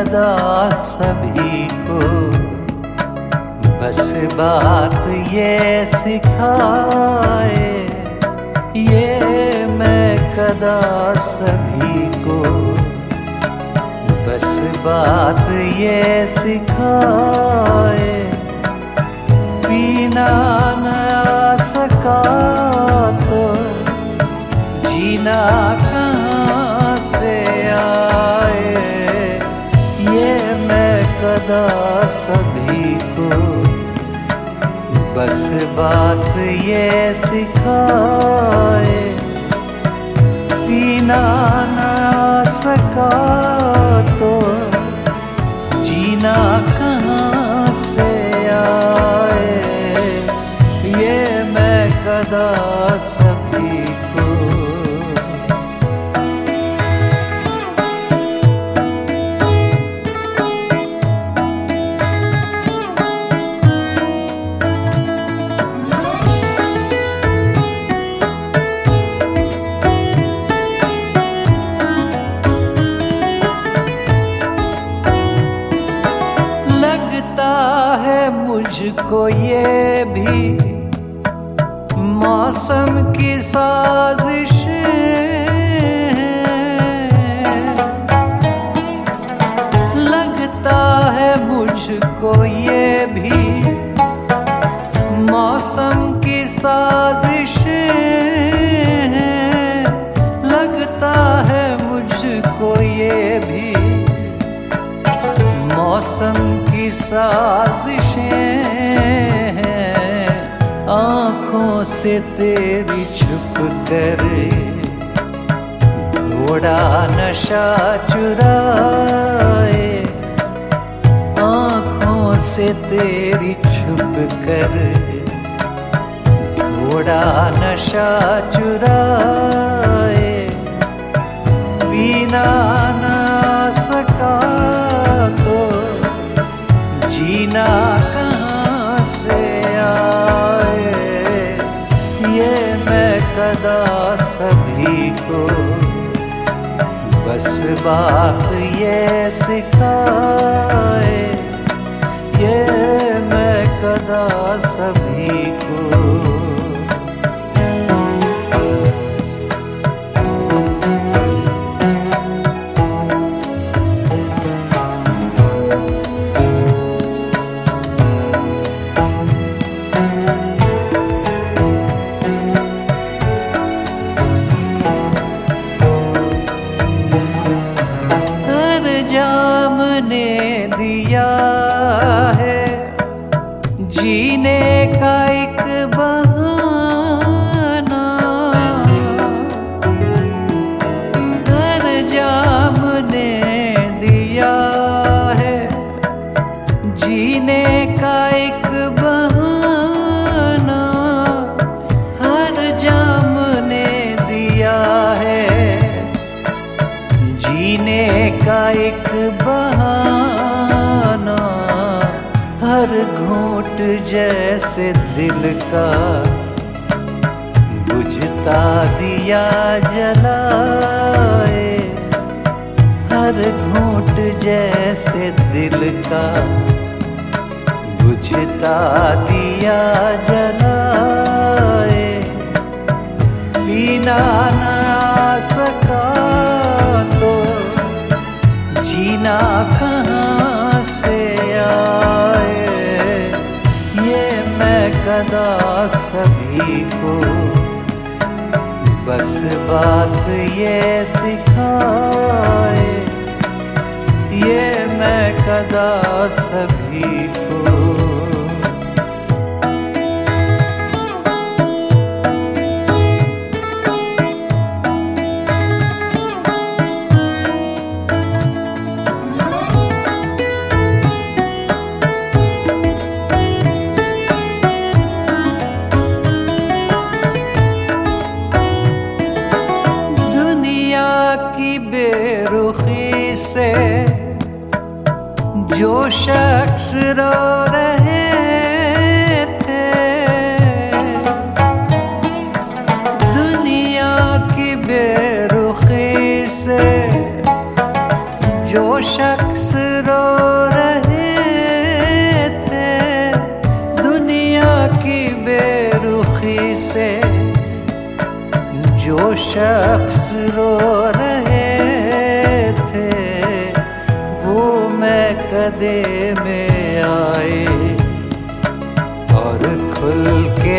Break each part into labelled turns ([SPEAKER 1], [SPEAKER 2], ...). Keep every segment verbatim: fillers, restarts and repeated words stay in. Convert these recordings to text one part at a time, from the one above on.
[SPEAKER 1] कदा सभी को बस बात ये सिखाए, ये मैं कदा सभी को बस बात ये सिखाए। पीना न आ सका तो जीना कहाँ से आए, ये मैं कदा सभी को बस बात ये सिखाए। पीना न आ सका तो जीना कहाँ से आए, ये मैं कदा सभी को। लगता है मुझको ये भी मौसम की साजिश है, लगता है मुझको ये भी मौसम की साजिश है, लगता है मुझको ये भी मौसम की साजिशें हैं। आँखों से तेरी छुप कर थोड़ा नशा चुराए, आँखों से तेरी छुप कर थोड़ा नशा चुराए। पीना न सका तो जीना कहाँ से आए, ये मैं कदा सभी को बस बात ये सिखाए, ये मैं कदा सभी को। जाम ने दिया है जीने का एक बहाना, हर जाम ने दिया है जीने का एक बहाना, हर जाम ने दिया है जीने का एक बहाना। हर घूंट जैसे दिल का बुझता दिया जलाए, हर घूंट जैसे दिल का बुझता दिया जलाए। पीना न आ सका तो जीना कहाँ से आए, ये मैं कदा सभी को बस बात ये सिखाए, ये मैं कदा सभी को। की बेरुखी से जो शख्स रो रहे थे, दुनिया की बेरुखी से जो शख्स खामोशी से जो शख्स रो रहे थे वो मैं कदे में आए और खुल के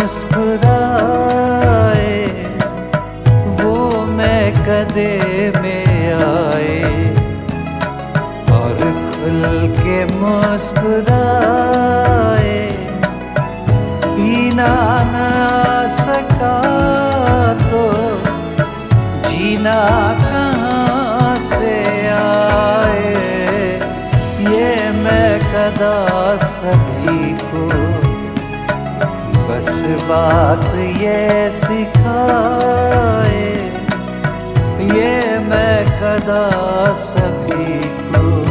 [SPEAKER 1] मुस्कुराए। वो मैं कदे में आए और खुल के मुस्कुराए। पीना न आ सका तो जीना कहाँ से आए। ये मैं कदा सभी को बस बात ये सिखाए। ये मैं कदा सभी को